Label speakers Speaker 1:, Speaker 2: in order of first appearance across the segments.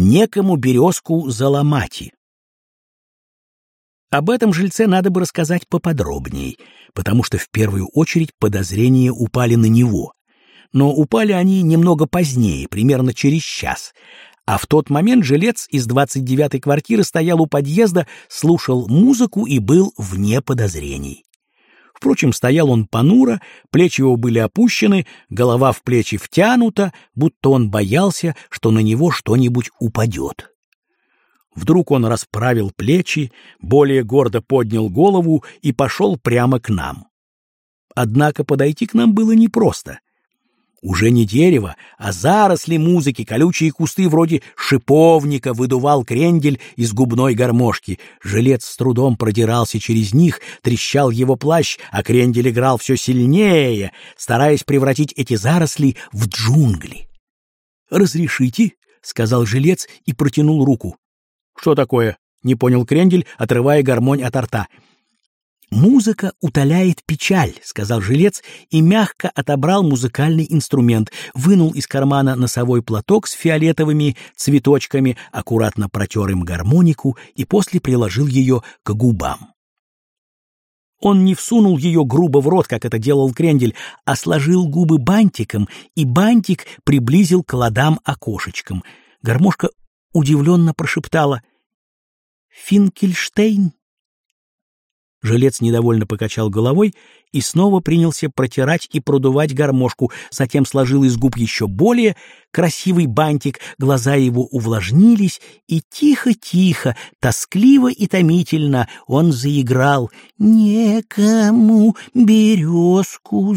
Speaker 1: некому березку заломати. Об этом жильце надо бы рассказать поподробней, потому что в первую очередь подозрения упали на него. Но упали они немного позднее, примерно через час, а в тот момент жилец из 29-й квартиры стоял у подъезда, слушал музыку и был вне подозрений. Впрочем, стоял он понуро, плечи его были опущены, голова в плечи втянута, будто он боялся, что на него что-нибудь упадет. Вдруг он расправил плечи, более гордо поднял голову и пошел прямо к нам. Однако подойти к нам было непросто. Уже не дерево, а заросли музыки, колючие кусты вроде шиповника выдувал крендель из губной гармошки. Жилец с трудом продирался через них, трещал его плащ, а крендель играл все сильнее, стараясь превратить эти заросли в джунгли. «Разрешите?» — сказал жилец и протянул руку. «Что такое?» — не понял крендель, отрывая гармонь от рта. «Музыка утоляет печаль», — сказал жилец и мягко отобрал музыкальный инструмент, вынул из кармана носовой платок с фиолетовыми цветочками, аккуратно протер им гармонику и после приложил ее к губам. Он не всунул ее грубо в рот, как это делал крендель, а сложил губы бантиком, и бантик приблизил к ладам-окошечкам. Гармошка удивленно прошептала: «Финкельштейн». Жилец недовольно покачал головой и снова принялся протирать и продувать гармошку, затем сложил из губ еще более красивый бантик, глаза его увлажнились, и тихо-тихо, тоскливо и томительно он заиграл: «Некому березку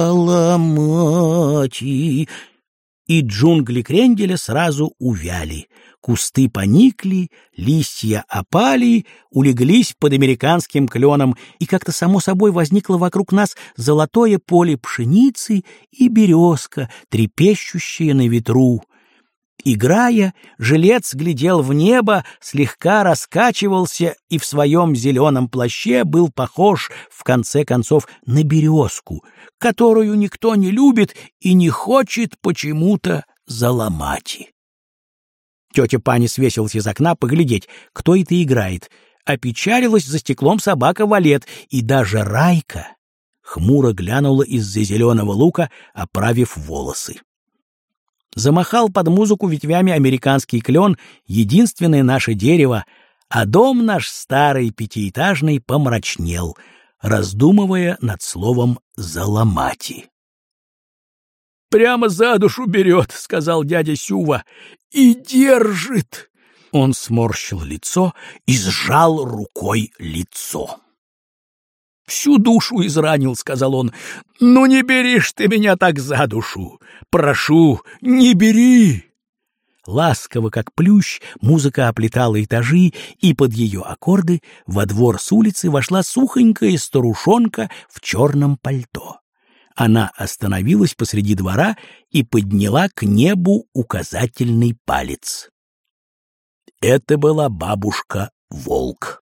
Speaker 1: заломати». И джунгли кренделя сразу увяли. Кусты поникли, листья опали, улеглись под американским кленом, и как-то само собой возникло вокруг нас золотое поле пшеницы и березка, трепещущая на ветру. Играя, жилец глядел в небо, слегка раскачивался и в своем зеленом плаще был похож, в конце концов, на березку, которую никто не любит и не хочет почему-то заломать. Тетя Паня свесилась из окна поглядеть, кто это играет. Опечалилась за стеклом собака Валет, и даже Райка хмуро глянула из-за зеленого лука, оправив волосы. Замахал под музыку ветвями американский клен, единственное наше дерево, а дом наш старый пятиэтажный помрачнел, раздумывая над словом «заломати». «Прямо за душу берет», — сказал дядя Сюва, — «и держит». Он сморщил лицо и сжал рукой лицо. «Всю душу изранил», — сказал он. «Ну не беришь ты меня так за душу! Прошу, не бери!» Ласково, как плющ, музыка оплетала этажи, и под ее аккорды во двор с улицы вошла сухонькая старушонка в черном пальто. Она остановилась посреди двора и подняла к небу указательный палец. Это была бабушка-волк.